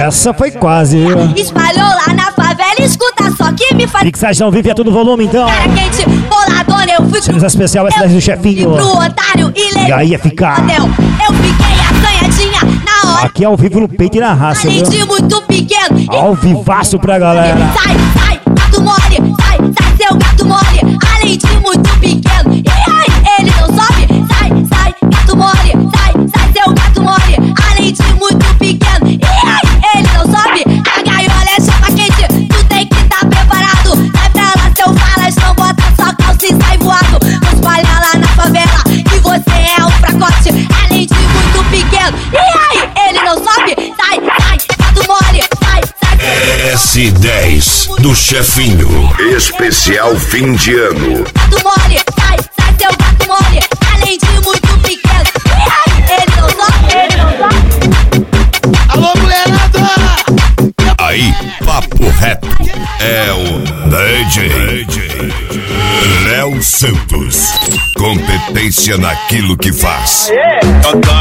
Essa foi quase, viu? Espalhou lá na favela, escuta só que me faz. Fixação vive a todo volume, então. Cara quente, boladona, eu fui Cenas especial, essa do chefinho. pro otário e levei. E aí ia ficar. Eu fiquei assanhadinha na hora. Aqui é ao vivo no peito e na raça, Além viu? de muito pequeno. Ao vivaço pra galera. Sai, gato mole. Sai, seu gato mole. Além de muito pequeno. E aí, ele não sobe. Sai, gato mole. Sai, seu gato mole. Além de muito pequeno. E aí, ele não sobe. A gaiola é chapa quente. Tu tem que tá preparado. Sai pra lá, seu falas. Não bota sua calça e sai voado. Vou espalhar lá na favela. E você é um fracote. Além de muito pequeno. E aí, ele não sobe. Sai, gato mole. Sai. S10 do chefinho. Especial fim de ano. Gato mole, sai, seu gato mole. Além de muito pequeno. E aí, ele não sobe. Alô, mulherada! Aí, papo reto. É o DJ Léo Santos. Competência naquilo que faz.